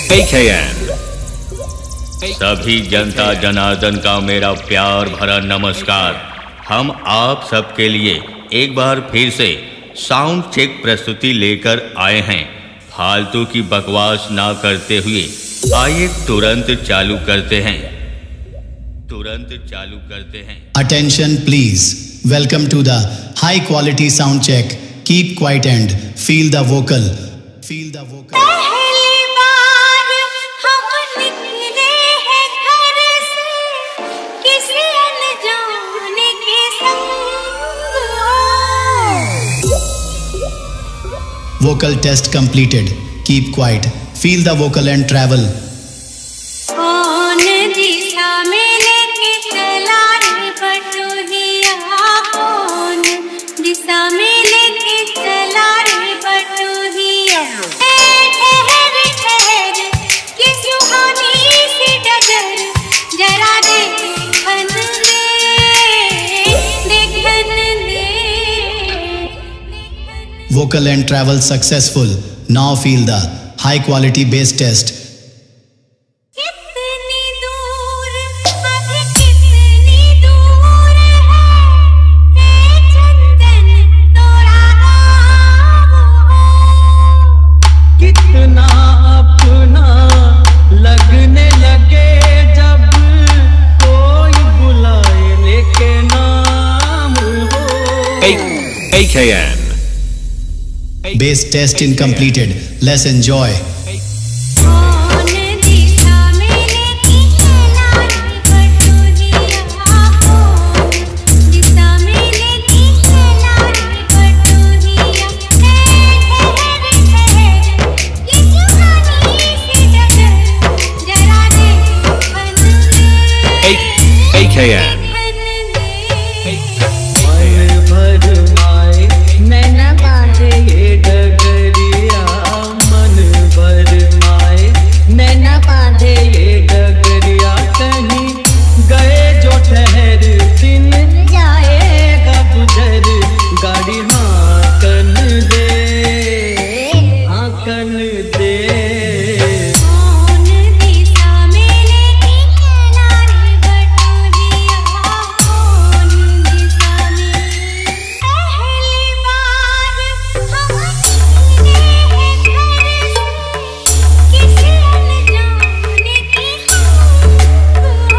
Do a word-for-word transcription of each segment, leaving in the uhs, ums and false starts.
सभी जनता जनार्दन का मेरा प्यार भरा नमस्कार। हम आप सबके लिए एक बार फिर से साउंड चेक प्रस्तुति लेकर आए हैं। फालतू की बकवास ना करते हुए आइए तुरंत चालू करते हैं तुरंत चालू करते हैं Attention please. Welcome to the high quality sound check. Keep quiet and feel the vocal. Feel the vocal. पहली बार हम निकले हैं घर से किसी अनजाने के संग। Vocal test completed. Keep quiet. Feel the vocal and travel. कौन दिशा में लेके चला रे बटुहिया, कौन दिशा में लेके चला रे बटुहिया। ठहर ठहर ये सुहानी सी डगर जरा देखन दे देखन दे। Vocal and travel successful. Now feel the high quality bass test. कितनी दूर अभी कितनी दूर है ए चंदन तोरा नाम हो। कितना अपना लगने लगे जब कोई बुलाए लेके नाम हो। A K N Bass test incompleted. Let's enjoy. कौन दिशा में लेके चला रे बटुहिया, कौन दिशा में लेके चला रे बटुहिया। ठहर ठहर ये सुहानी सी डगर जरा देखन दे A K N मन भर माए नैना बांधे ये डगरिया, मन भर माए नैना बांधे ये डगरिया। कहीं गए जो ठहर दिन जाएगा गुजर, गाड़ी हाकन दे हाकन दे। कौन दिशा में लेके चला रे बटुहिया, कौन दिशा में। पहली बार हम निकले हैं घर से किसी अनजाने के संग।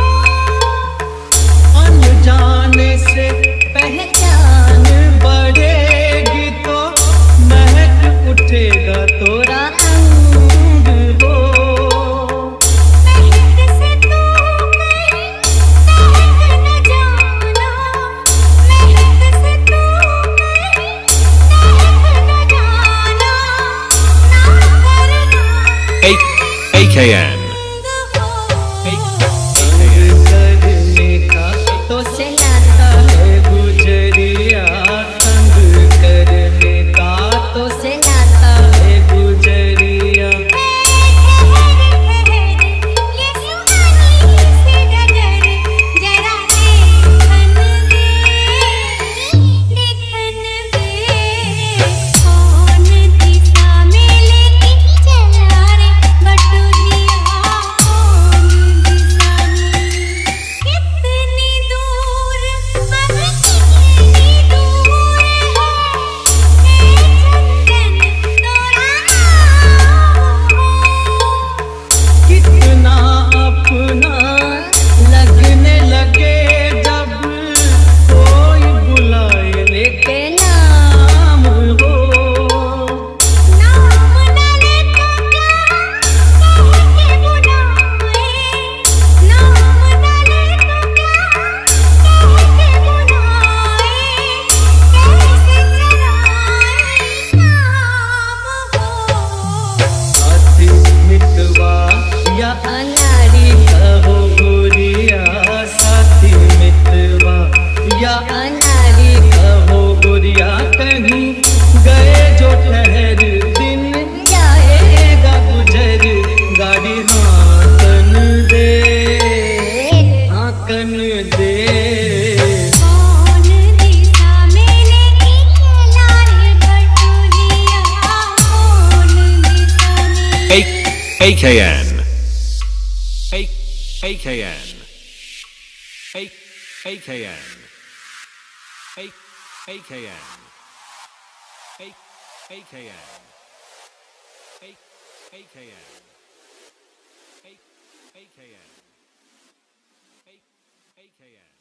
अनजाने से पहचान बढ़ेगी तो महक उठेगा तोरा अंग हो। महक से तू कहीं महक न जाना, महक से तू कहीं महक न जाना। ना करना A K N करने का तो सहलाता है गुजरिया, तंग करने का तो सहलाता है गुजरिया। ठहर ठहर ये सुहानी सी डगर जरा देखन दे देखन दे। कौन दिशा में लेके चला रे बटुहिया, कौन दिशा में। कितनी दूर अभी कितनी दूर है ए चंदन तोरा नाम हो। कितना अपना लगने लगे जब कोई बुलाए लेके नाम हो। नाम न ले तो क्या कह के बुलाए, नाम न ले तो क्या कह के बुलाए। कैसे चलाए नाम हो। साथी मितवा या अनाड़ी कहो गोरिया, साथी मितवा या अनाड़ी कहो गोरिया। कहीं गए जो ठहर दिन जाएगा गुजर, गाड़ी हाकन दे हाकन दे। कौन दिशा में लेके चला रे बटुहिया, कौन दिशा में। A K N. A A K N. A A K N. A A K N. A A K N. A A K N. A A K N. A A K N.